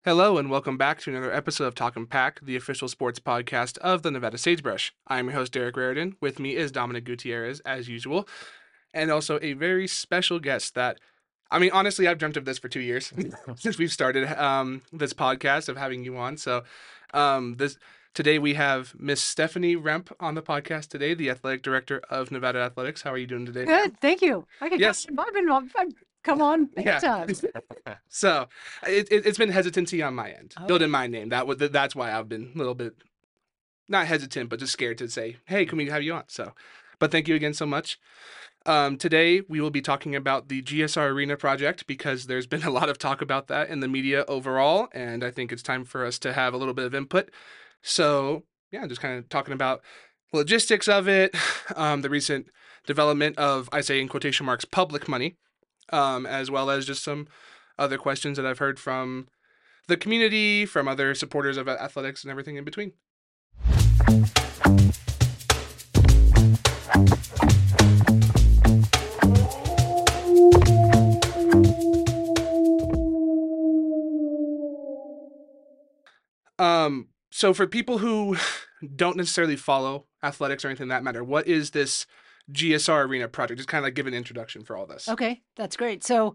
Hello and welcome back to another episode of Talkin' Pack, the official sports podcast of the Nevada Sagebrush. I'm your host, Derek Raridan. With me is Dominic Gutierrez, as usual, and also a very special guest that, honestly, I've dreamt of this for 2 years since we've started this podcast of having you on. So, this today we have Miss Stephanie Remp on the podcast today, the athletic director of Nevada Athletics. How are you doing today? Good, thank you. I can Yes. come on Yeah. anytime. So it's been hesitancy on my end, Okay. building my name. That's why I've been a little bit not hesitant, but just scared to say, "Hey, can we have you on?" So, but thank you again so much. Today we will be talking about the GSR Arena project because there's been a lot of talk about that in the media overall, and I think it's time for us to have a little bit of input. So yeah, just kind of talking about logistics of it, the recent development of, I say in quotation marks, public money, as well as just some other questions that I've heard from the community, from other supporters of athletics, and everything in between. So for people who don't necessarily follow athletics or anything that matter, what is this GSR Arena project? Just kind of like give an introduction for all this. Okay, that's great. So,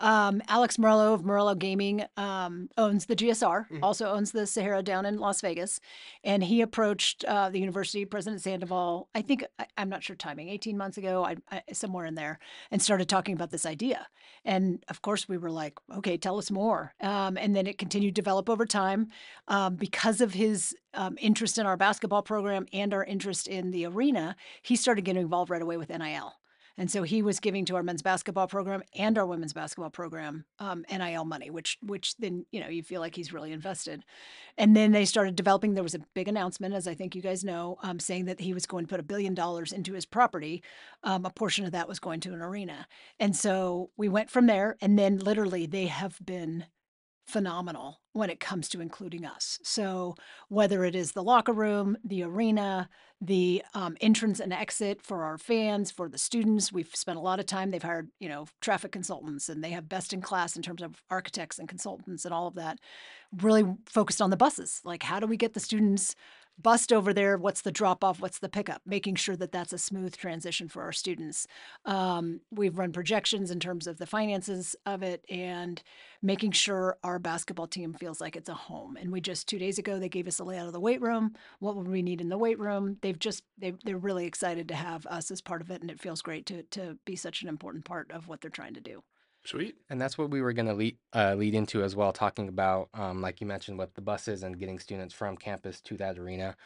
Alex Morello of Morello Gaming owns the GSR, also owns the Sahara down in Las Vegas, and he approached the university, President Sandoval. I'm not sure timing, 18 months ago, somewhere in there, and started talking about this idea. And of course, we were like, okay, tell us more. And then it continued to develop over time because of his interest in our basketball program and our interest in the arena. He started getting involved right away with NIL. And so he was giving to our men's basketball program and our women's basketball program NIL money, which then, you feel like he's really invested. And then they started developing. There was a big announcement, as I think you guys know, saying that he was going to put $1 billion into his property. A portion of that was going to an arena. And so we went from there. And then literally they have been phenomenal when it comes to including us. So whether it is the locker room, the arena, the entrance and exit for our fans, for the students, we've spent a lot of time. They've hired, traffic consultants, and they have best in class in terms of architects and consultants and all of that. Really focused on the buses. Like, how do we get the students bused over there? What's the drop off? What's the pickup? Making sure that that's a smooth transition for our students. We've run projections in terms of the finances of it and making sure our basketball team feels like it's a home. And we just 2 days ago, they gave us a layout of the weight room. What would we need in the weight room? They're really excited to have us as part of it. And it feels great to be such an important part of what they're trying to do. Sweet. And that's what we were going to lead into as well, talking about, like you mentioned, with the buses and getting students from campus to that arena.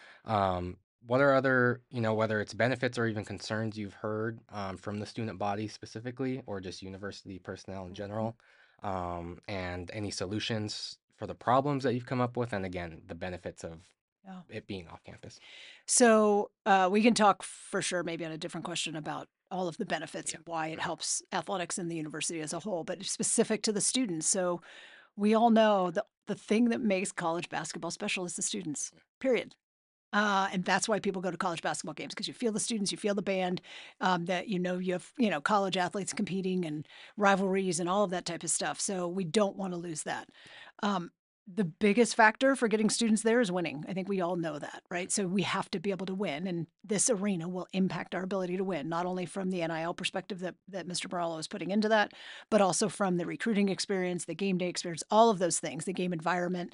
What are other, whether it's benefits or even concerns you've heard from the student body specifically, or just university personnel in general, and any solutions for the problems that you've come up with, and again, the benefits of it being off campus? So we can talk for sure maybe on a different question about all of the benefits and why it helps athletics in the university as a whole, but specific to the students. So we all know the thing that makes college basketball special is the students, period. And that's why people go to college basketball games, because you feel the students, you feel the band, that you have college athletes competing and rivalries and all of that type of stuff. So we don't want to lose that. The biggest factor for getting students there is winning. I think we all know that, right? So we have to be able to win, and this arena will impact our ability to win, not only from the NIL perspective that Mr. Morello is putting into that, but also from the recruiting experience, the game day experience, all of those things, the game environment.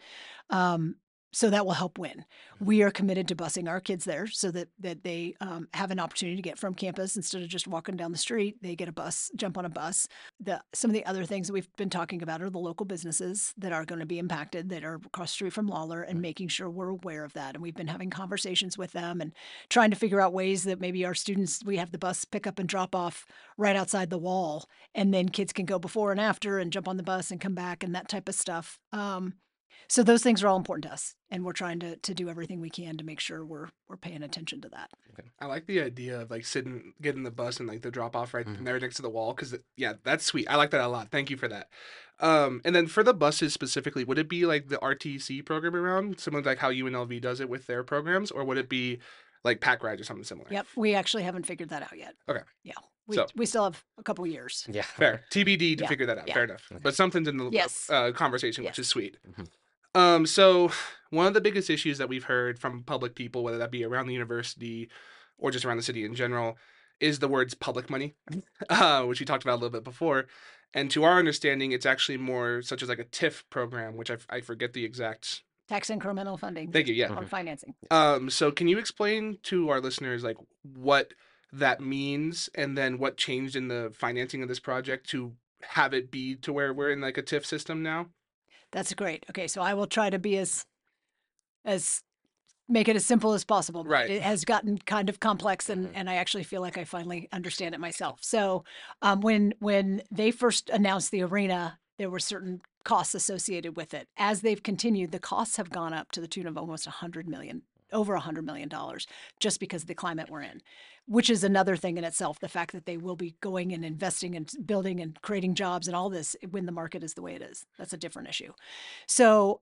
So that will help win. We are committed to busing our kids there so that they have an opportunity to get from campus instead of just walking down the street. They get a bus, jump on a bus. Some of the other things that we've been talking about are the local businesses that are going to be impacted, that are across the street from Lawler, and making sure we're aware of that. And we've been having conversations with them and trying to figure out ways that maybe our students, we have the bus pick up and drop off right outside the wall, and then kids can go before and after and jump on the bus and come back and that type of stuff. So those things are all important to us, and we're trying to do everything we can to make sure we're paying attention to that. Okay. I like the idea of like getting the bus and like the drop off right there next to the wall, because that's sweet. I like that a lot. Thank you for that. And then for the buses specifically, would it be like the RTC program around, similar to like how UNLV does it with their programs, or would it be like pack rides or something similar? Yep, we actually haven't figured that out yet. Okay. Yeah. We still have a couple years. Yeah. Fair. TBD to Yeah. figure that out. Yeah. Fair enough. But something's in the Yes. Conversation, Yes. which is sweet. So one of the biggest issues that we've heard from public people, whether that be around the university or just around the city in general, is the words public money, which we talked about a little bit before. And to our understanding, it's actually more such as like a TIF program, which I forget the exact. Tax incremental funding Thank you. Yeah. or financing. So can you explain to our listeners like what that means and then what changed in the financing of this project to have it be to where we're in like a TIF system now? That's great. Okay, so I will try to be as make it as simple as possible. But Right. it has gotten kind of complex, and Mhm. and I actually feel like I finally understand it myself. So, when they first announced the arena, there were certain costs associated with it. As they've continued, the costs have gone up to the tune of almost 100 million, over $100 million, just because of the climate we're in, which is another thing in itself. The fact that they will be going and investing and building and creating jobs and all this when the market is the way it is, that's a different issue. So,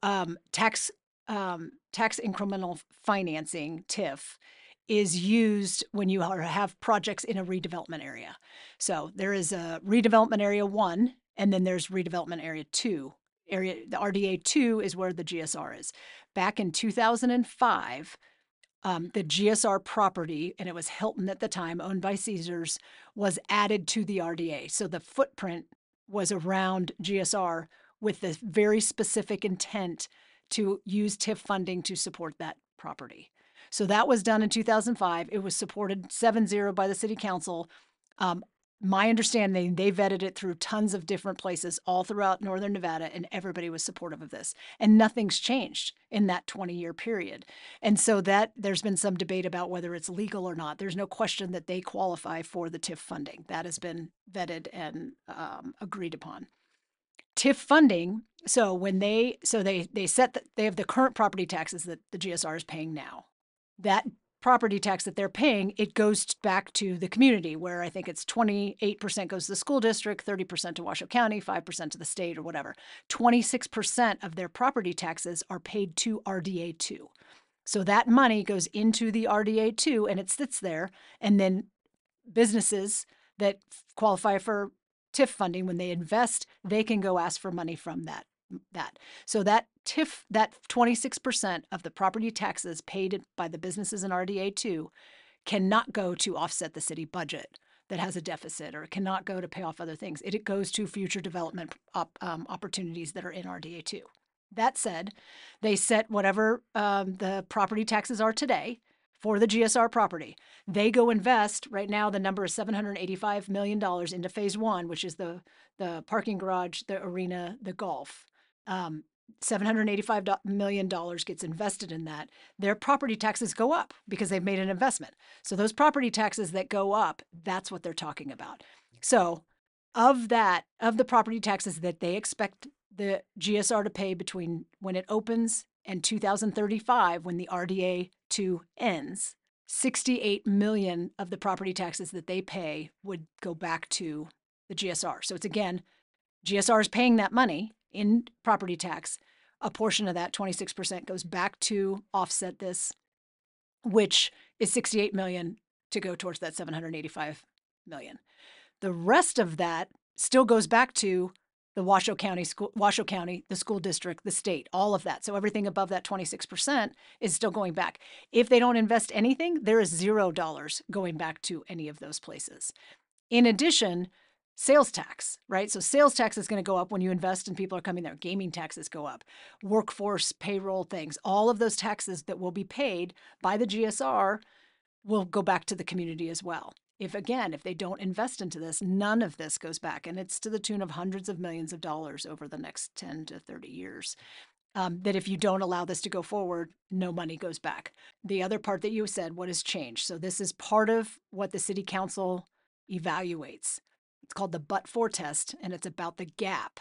tax incremental financing (TIF) is used when you have projects in a redevelopment area. So there is a redevelopment area 1, and then there's redevelopment area 2. The RDA 2 is where the GSR is. Back in 2005, the GSR property, and it was Hilton at the time, owned by Caesars, was added to the RDA. So the footprint was around GSR with the very specific intent to use TIF funding to support that property. So that was done in 2005. It was supported 7-0 by the city council. My understanding, they vetted it through tons of different places all throughout northern Nevada, and everybody was supportive of this. And nothing's changed in that 20-year period. And so that there's been some debate about whether it's legal or not. There's no question that they qualify for the TIF funding. That has been vetted and agreed upon. TIF funding. So when they set they have the current property taxes that the GSR is paying now. That property tax that they're paying, it goes back to the community, where I think it's 28% goes to the school district, 30% to Washoe County, 5% to the state, or whatever. 26% of their property taxes are paid to RDA 2. So that money goes into the RDA 2 and it sits there, and then businesses that qualify for TIF funding, when they invest, they can go ask for money from that. So that TIF, that 26% of the property taxes paid by the businesses in RDA 2 cannot go to offset the city budget that has a deficit, or it cannot go to pay off other things. It goes to future development opportunities that are in RDA 2. That said, they set whatever the property taxes are today for the GSR property. They go invest. Right now, the number is $785 million into phase 1, which is the parking garage, the arena, the golf. $785 million gets invested in that. Their property taxes go up because they've made an investment. So those property taxes that go up, that's what they're talking about. So of the property taxes that they expect the GSR to pay between when it opens and 2035, when the RDA 2 ends, 68 million of the property taxes that they pay would go back to the GSR. So it's, again, GSR is paying that money in property tax. A portion of that, 26%, goes back to offset this, which is 68 million to go towards that 785 million. The rest of that still goes back to the Washoe County, the school district, the state, all of that. So everything above that 26% is still going back. If they don't invest anything, there is $0 going back to any of those places. In addition, sales tax, right? So sales tax is going to go up when you invest and people are coming there. Gaming taxes go up. Workforce, payroll things, all of those taxes that will be paid by the GSR will go back to the community as well. If they don't invest into this, none of this goes back. And it's to the tune of hundreds of millions of dollars over the next 10 to 30 years. That if you don't allow this to go forward, no money goes back. The other part that you said, what has changed? So this is part of what the city council evaluates. It's called the but-for test, and it's about the gap.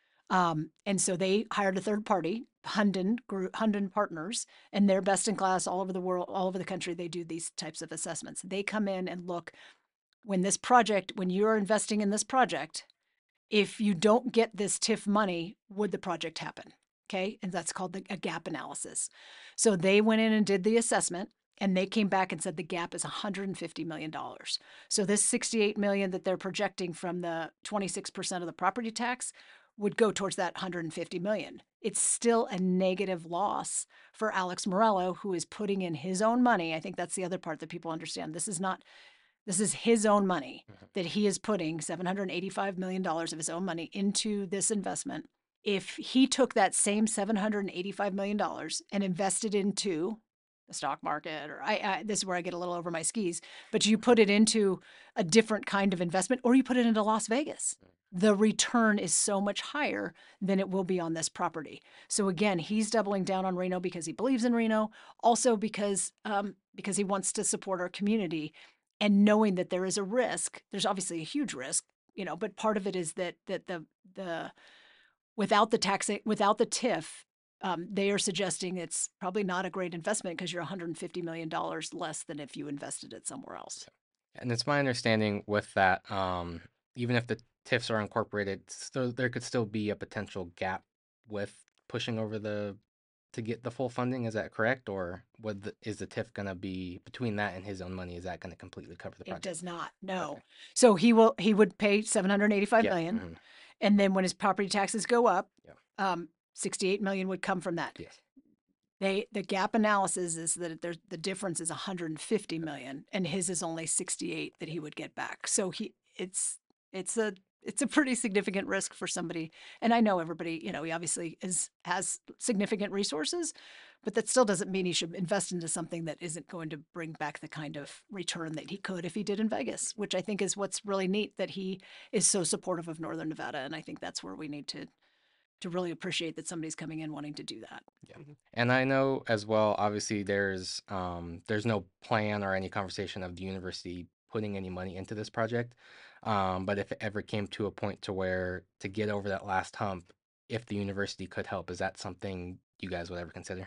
And so they hired a third party, Hunden Partners, and they're best in class all over the world, all over the country. They do these types of assessments. They come in and look when you're investing in this project, if you don't get this TIF money, would the project happen? Okay. And that's called a gap analysis. So they went in and did the assessment, and they came back and said the gap is $150 million. So this $68 million that they're projecting from the 26% of the property tax would go towards that $150 million. it's still a negative loss for Alex Morello, who is putting in his own money. I think that's the other part that people understand. This is his own money that he is putting $785 million of his own money into this investment. If he took that same $785 million and invested into the stock market, or this is where I get a little over my skis, but you put it into a different kind of investment, or you put it into Las Vegas, the return is so much higher than it will be on this property. So again, he's doubling down on Reno because he believes in Reno, also because he wants to support our community, and knowing that there is a risk. There's obviously a huge risk, but part of it is that the without the TIF, they are suggesting it's probably not a great investment because you're $150 million less than if you invested it somewhere else. And it's my understanding with that, even if the TIFs are incorporated, there could still be a potential gap with pushing over to get the full funding. Is that correct? Or is the TIF going to be between that and his own money? Is that going to completely cover the project? It does not. No. Okay. So he would pay $785 million. Mhm. And then when his property taxes go up, Yeah. $68 million would come from that. Yes. The gap analysis is that the difference is $150 million, and his is only 68 that he would get back. So it's a pretty significant risk for somebody. And I know everybody, he obviously has significant resources, but that still doesn't mean he should invest into something that isn't going to bring back the kind of return that he could if he did in Vegas, which I think is what's really neat, that he is so supportive of Northern Nevada. And I think that's where we need to really appreciate that somebody's coming in wanting to do that. Yeah. And I know as well, obviously there's no plan or any conversation of the university putting any money into this project. But if it ever came to a point to where to get over that last hump, if the university could help, is that something you guys would ever consider?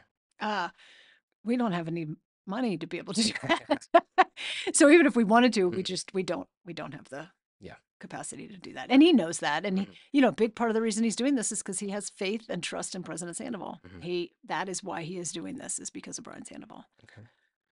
We don't have any money to be able to do that. So even if we wanted to, we don't have the Yeah. capacity to do that. And he knows that. And Mhm. a big part of the reason he's doing this is because he has faith and trust in President Sandoval. Mhm. That is why he is doing this, is because of Brian Sandoval. Okay.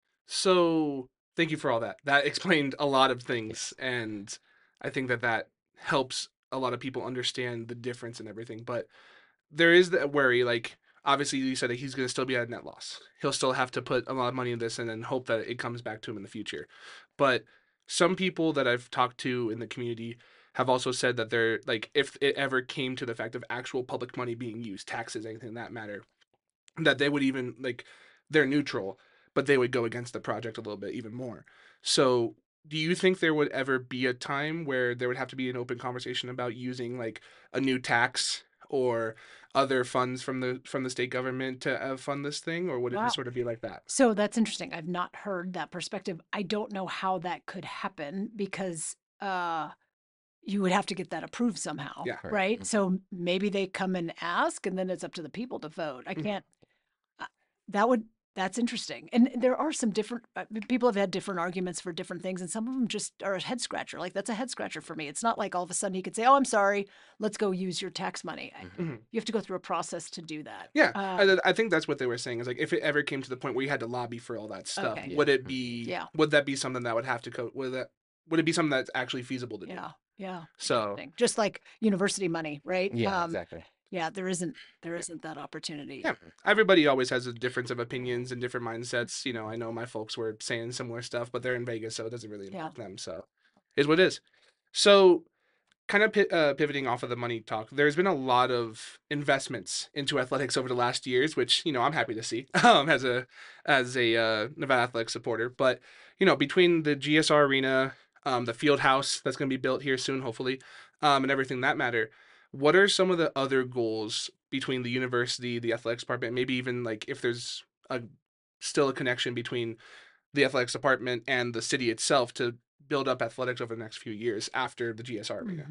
So thank you for all that. That explained a lot of things, and I think that helps a lot of people understand the difference and everything. But there is the worry, like obviously you said that he's going to still be at a net loss. He'll still have to put a lot of money in this and then hope that it comes back to him in the future. But some people that I've talked to in the community have also said that they're like, if it ever came to the fact of actual public money being used, taxes, anything that matter, that they would even like, they're neutral, but they would go against the project a little bit even more. So do you think there would ever be a time where there would have to be an open conversation about using like a new tax or other funds from the state government to fund this thing, or would it Wow. sort of be like that? So that's interesting. I've not heard that perspective. I don't know how that could happen because you would have to get that approved somehow, Yeah. right? Mhm. So maybe they come and ask, and then it's up to the people to vote. I Mhm. can't. That's interesting. And there are some different people have had different arguments for different things, and some of them just are a head scratcher. Like that's a head scratcher for me. It's not like all of a sudden he could say, "Oh, I'm sorry, let's go use your tax money." Mhm. You have to go through a process to do that. Yeah, I think that's what they were saying is like if it ever came to the point where you had to lobby for all that stuff, Okay. would it Mhm. be Yeah. would that be something that would have to go would it be something that's actually feasible to do? Yeah. Yeah. So Interesting. Just like university money, right? Yeah, exactly. Yeah, there isn't that opportunity. yeah, everybody always has a difference of opinions and different mindsets. I know my folks were saying similar stuff, but they're in Vegas, so it doesn't really Yeah. impact them. So, is what it is. So, kind of pivoting off of the money talk, there's been a lot of investments into athletics over the last years, which I'm happy to see as a Nevada Athletic supporter. But between the GSR Arena, the field house that's going to be built here soon, hopefully, and everything that matter, what are some of the other goals between the university, the athletics department, maybe even like if there's still a connection between the athletics department and the city itself to build up athletics over the next few years after the GSR Arena?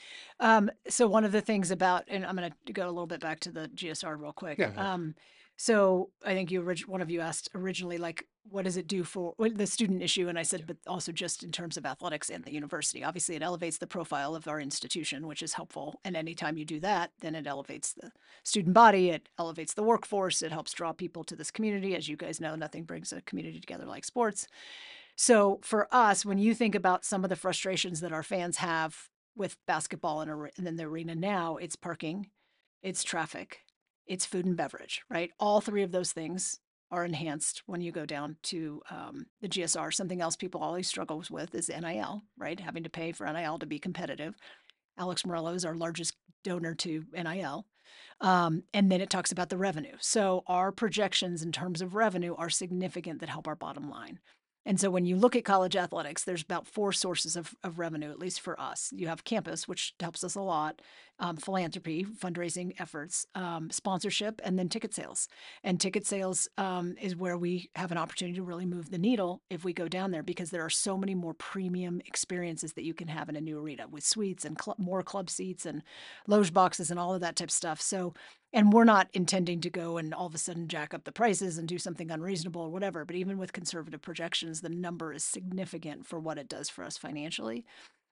So one of the things about, and I'm going to go a little bit back to the GSR real quick. Yeah. So I think one of you asked originally, like, what does it do for the student issue? And I said, but also just in terms of athletics and the university. Obviously, it elevates the profile of our institution, which is helpful. And anytime you do that, then it elevates the student body, it elevates the workforce, it helps draw people to this community. As you guys know, nothing brings a community together like sports. So for us, when you think about some of the frustrations that our fans have with basketball and in the arena now, it's parking, it's traffic, it's food and beverage, right? All three of those things are enhanced when you go down to the GSR. Something else people always struggles with is NIL, right? Having to pay for NIL to be competitive. Alex Morello is our largest donor to NIL. And then it talks about the revenue. So our projections in terms of revenue are significant that help our bottom line. And so when you look at college athletics, there's about four sources of revenue, at least for us. You have campus, which helps us a lot, philanthropy, fundraising efforts, sponsorship, and then ticket sales. And ticket sales is where we have an opportunity to really move the needle if we go down there, because there are so many more premium experiences that you can have in a new arena with suites and more club seats and loge boxes and all of that type of stuff. So, and we're not intending to go and all of a sudden jack up the prices and do something unreasonable or whatever. But even with conservative projections, the number is significant for what it does for us financially.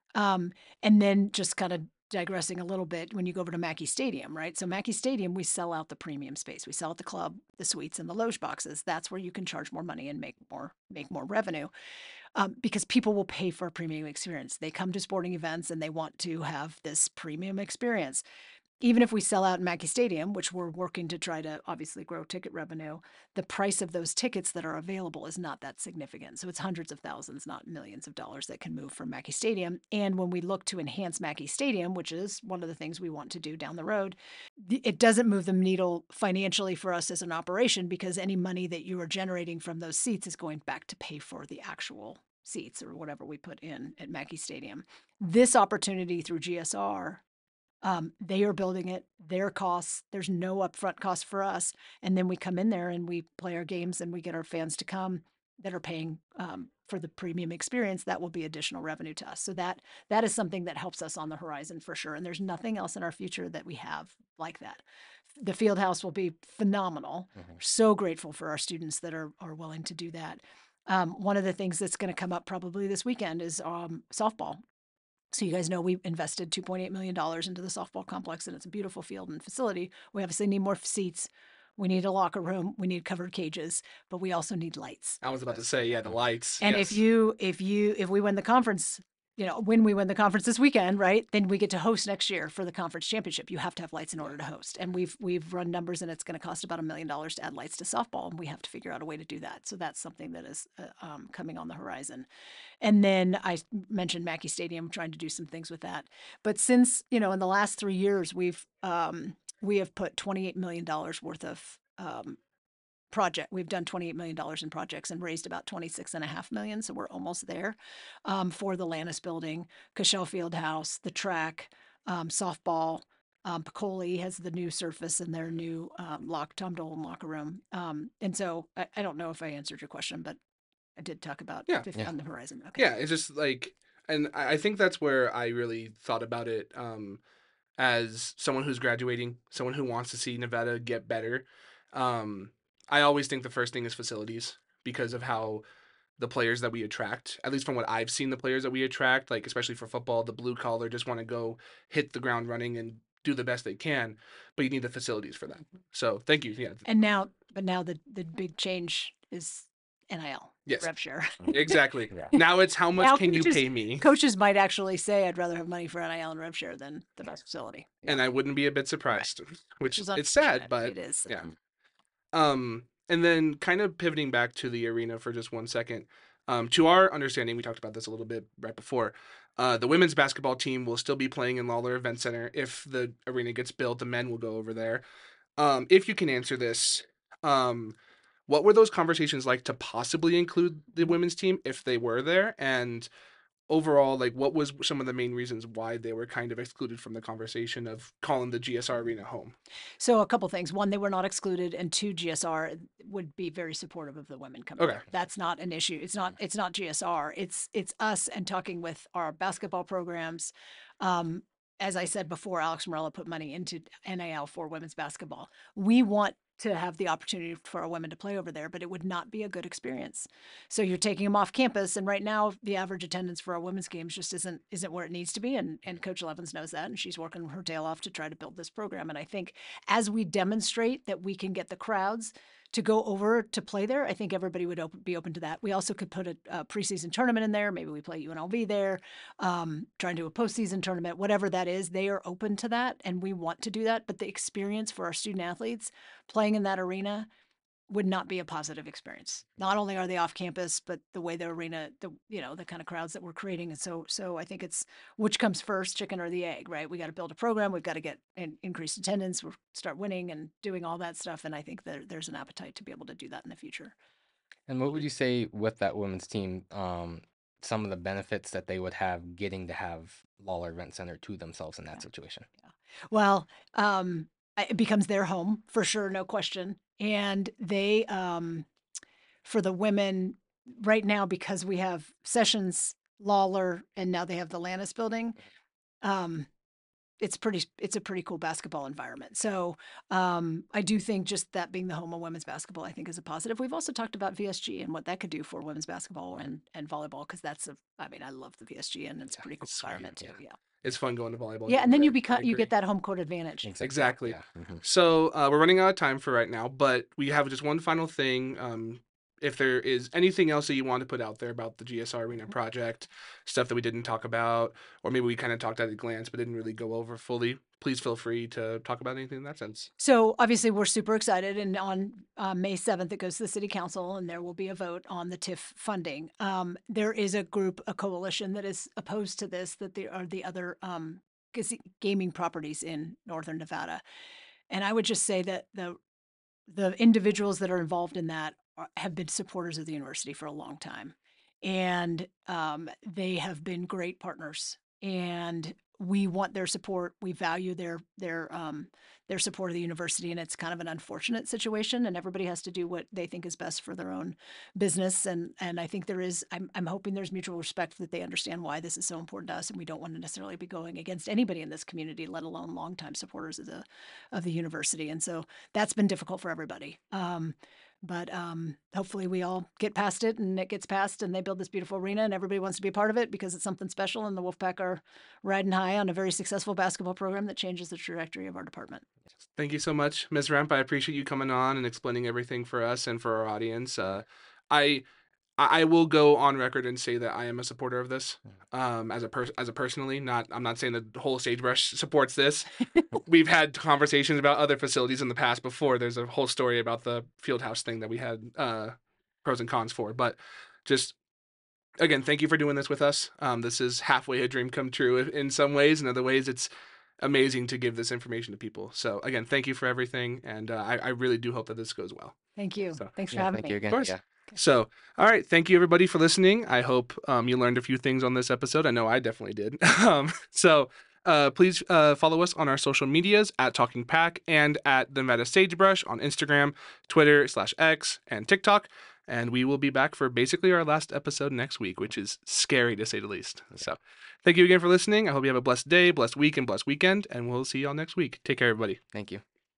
And then just kind of digressing a little bit, when you go over to Mackey Stadium, right? So Mackey Stadium, we sell out the premium space. We sell out the club, the suites, and the loge boxes. That's where you can charge more money and make more revenue, because people will pay for a premium experience. They come to sporting events and they want to have this premium experience. Even if we sell out in Mackey Stadium, which we're working to try to obviously grow ticket revenue, the price of those tickets that are available is not that significant. So it's hundreds of thousands, not millions of dollars that can move from Mackey Stadium. And when we look to enhance Mackey Stadium, which is one of the things we want to do down the road, it doesn't move the needle financially for us as an operation, because any money that you are generating from those seats is going back to pay for the actual seats or whatever we put in at Mackey Stadium. This opportunity through GSR, they are building it, their costs. There's no upfront cost for us. And then we come in there and we play our games and we get our fans to come that are paying for the premium experience. That will be additional revenue to us. So that is something that helps us on the horizon for sure. And there's nothing else in our future that we have like that. The field house will be phenomenal. So grateful for our students that are willing to do that. One of the things that's going to come up probably this weekend is softball. So you guys know we invested $2.8 million into the softball complex, and it's a beautiful field and facility. We obviously need more seats. We need a locker room. We need covered cages, but we also need lights. I was about to say, yeah, the lights. And yes. if we win the conference, when we win the conference this weekend, right, then we get to host next year for the conference championship. You have to have lights in order to host. And we've run numbers, and it's going to cost about $1 million to add lights to softball, and we have to figure out a way to do that. So that's something that is coming on the horizon. And then I mentioned Mackey Stadium, trying to do some things with that. But since, in the last 3 years, we have put $28 million worth of project. We've done $28 million in projects and raised about $26.5 million. So we're almost there for the Lannis building, Cashel Fieldhouse, the track, softball. Piccoli has the new surface in their new Tom Dolan locker room. And so I don't know if I answered your question, but I did talk about 50 on the horizon. Okay. Yeah, it's just like, and I think that's where I really thought about it as someone who's graduating, someone who wants to see Nevada get better. I always think the first thing is facilities, because of how the players that we attract, at least from what I've seen, the players that we attract, like especially for football, the blue collar just want to go hit the ground running and do the best they can, but you need the facilities for that. So thank you. Yeah. And now the big change is NIL. Yes. Rev share. Exactly. Yeah. Now it's how much Now can you coaches- pay me? Coaches might actually say, I'd rather have money for NIL and rev share than the best facility. And I wouldn't be a bit surprised, which is it's sad, unfortunate. but It is. yeah. And then kind of pivoting back to the arena for just 1 second. To our understanding, we talked about this a little bit right before. The women's basketball team will still be playing in Lawler Event Center. If the arena gets built, the men will go over there. If you can answer this, what were those conversations like to possibly include the women's team if they were there? And overall, like, what was some of the main reasons why they were kind of excluded from the conversation of calling the GSR Arena home? So a couple things. One, they were not excluded, and two, GSR would be very supportive of the women coming. Okay. There. That's not an issue. It's not GSR. It's us and talking with our basketball programs. As I said before, Alex Morello put money into NIL for women's basketball. We want to have the opportunity for our women to play over there, but it would not be a good experience. So you're taking them off campus, and right now the average attendance for our women's games just isn't where it needs to be, and Coach Levens knows that, and she's working her tail off to try to build this program. And I think as we demonstrate that we can get the crowds to go over to play there, I think everybody would be open to that. We also could put a preseason tournament in there. Maybe we play UNLV there, try and do a postseason tournament, whatever that is. They are open to that, and we want to do that. But the experience for our student athletes playing in that arena would not be a positive experience. Not only are they off campus, but the way the arena, the kind of crowds that we're creating. And so I think it's which comes first, chicken or the egg, right? We got to build a program. We've got to get increased attendance. We'll start winning and doing all that stuff. And I think there's an appetite to be able to do that in the future. And what would you say with that women's team, some of the benefits that they would have getting to have Lawler Event Center to themselves in that situation? Well, it becomes their home for sure, no question. And they, for the women right now, because we have Sessions, Lawler, and now they have the Lannis building, it's a pretty cool basketball environment. So I do think just that being the home of women's basketball, I think is a positive. We've also talked about VSG and what that could do for women's basketball and volleyball, because I love the VSG and it's a pretty cool environment too. Yeah. It's fun going to volleyball. Yeah, and then I you agree. get that home court advantage. Exactly. Yeah. So we're running out of time for right now, but we have just one final thing. If there is anything else that you want to put out there about the GSR Arena project, stuff that we didn't talk about, or maybe we kind of talked at a glance but didn't really go over fully, please feel free to talk about anything in that sense. So obviously we're super excited, and on May 7th it goes to the City Council, and there will be a vote on the TIF funding. There is a coalition that is opposed to this, that there are the other gaming properties in Northern Nevada, and I would just say that the individuals that are involved in that have been supporters of the university for a long time, and they have been great partners, and we want their support. We value their support of the university, and it's kind of an unfortunate situation, and everybody has to do what they think is best for their own business. And I think I'm hoping there's mutual respect, that they understand why this is so important to us, and we don't want to necessarily be going against anybody in this community, let alone longtime supporters of the university. And so that's been difficult for everybody. But hopefully we all get past it, and it gets passed, and they build this beautiful arena, and everybody wants to be a part of it because it's something special, and the Wolfpack are riding high on a very successful basketball program that changes the trajectory of our department. Thank you so much, Ms. Remp. I appreciate you coming on and explaining everything for us and for our audience. I will go on record and say that I am a supporter of this. As a personally, I'm not saying the whole Sagebrush supports this. We've had conversations about other facilities in the past before. There's a whole story about the field house thing that we had pros and cons for. But just again, thank you for doing this with us. This is halfway a dream come true in some ways. In other ways, it's amazing to give this information to people. So again, thank you for everything, and I really do hope that this goes well. Thank you. So, Thanks for having me. Thank you again. Of course. Yeah. So, all right. Thank you, everybody, for listening. I hope you learned a few things on this episode. I know I definitely did. Please follow us on our social medias at Talking Pack and at the Nevada Sagebrush on Instagram, Twitter /X, and TikTok. And we will be back for basically our last episode next week, which is scary to say the least. So thank you again for listening. I hope you have a blessed day, blessed week, and blessed weekend. And we'll see y'all next week. Take care, everybody. Thank you.